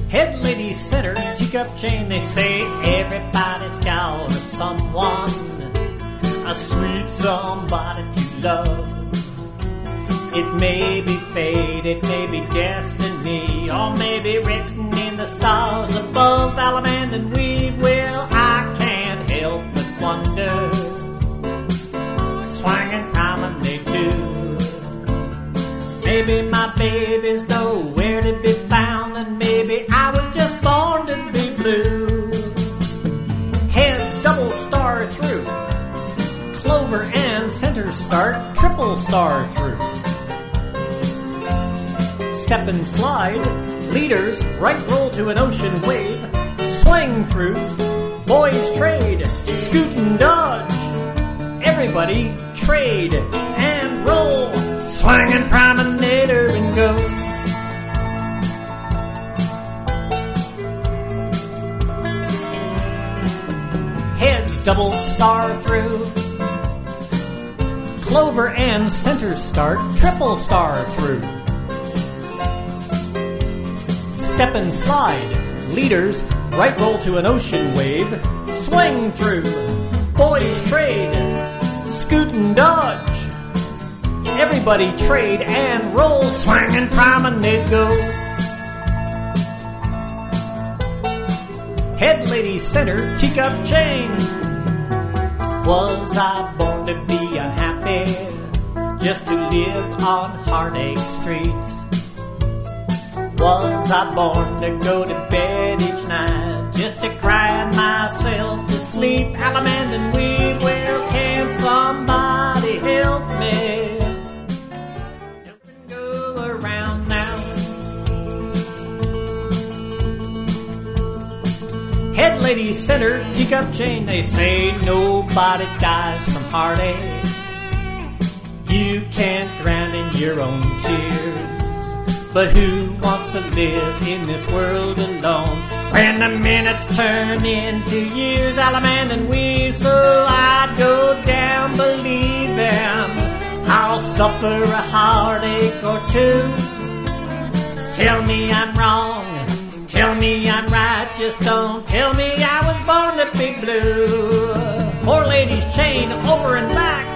Head, lady, center, teacup, chain. They say everybody's got a someone, a sweet somebody to love. It may be fate, it may be destiny, or maybe written in the stars above. Allemande and weave, well, I can't help but wonder. Swinging promenade too. Maybe my baby's nowhere to be found, and maybe I was just born to be blue. Head double star through, clover and center start, triple star through. Step and slide, leaders, right roll to an ocean wave, swing through, boys trade, scoot and dodge, everybody trade and roll, swing and promenader and go. Heads double star through, clover and center start, triple star through. Step and slide, leaders, right roll to an ocean wave, swing through, boys trade, scoot and dodge, everybody trade and roll, swing and promenade go. Head, lady, center, teacup, chain. Was I born to be unhappy, just to live on Heartache Street? Was I born to go to bed each night, just to cry myself to sleep? Allemande and weave, well, can somebody help me? Don't go around now. Head, lady, center, teacup, chain. They say nobody dies from heartache. You can't drown in your own tears. But who wants to live in this world alone when the minutes turn into years? Allemande and weave, so I'd go down, believe them. I'll suffer a heartache or two. Tell me I'm wrong, tell me I'm right, just don't tell me I was born to be blue. Four ladies chain over and back,